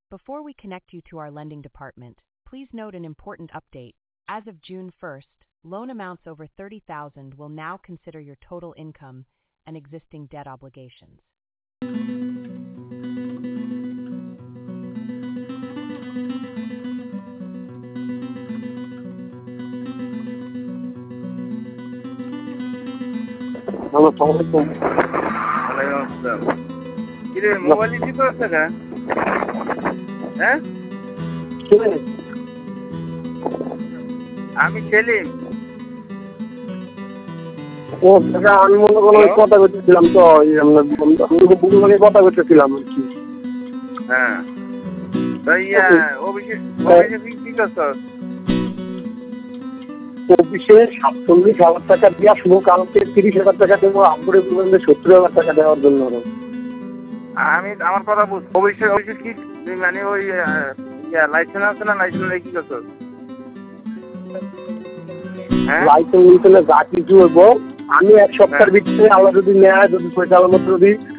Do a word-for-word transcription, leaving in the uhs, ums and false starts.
Before we connect you to our lending department, please note an important update. As of June first, loan amounts over thirty thousand will now consider your total income and existing debt obligations. Hello, সালাম আলাইকুম। ওয়ালাইকুম আসসালাম। কিরে mobile কি করছ না? হ্যাঁ? কে? আমি সেলিম। ও দাদা, আমি মনে করো কথা বলতেছিলাম তো, আমি বুকুর লগে কথা বলতেছিলাম আর কি। হ্যাঁ, ভাইয়া অভিষেক অভিষেক কি করছ? অফিসে সাতচল্লিশ হাজার টাকা দিয়া শুধু কালকে তিরিশ হাজার টাকা দেবো, আম্বরে বলবেন সত্তর হাজার টাকা দেওয়ার জন্য। আমি আমার কথা বুঝ। অভিষেক অভিষেক কি মানে ওই লাইসেন্স আছে না, লাইসেন্স কি করছ? লাইসেন্স যা কিছু হইব, আমি এক সপ্তাহের ভিতরে আল্লাহ যদি নেয়, যদি পয়সা মতো যদি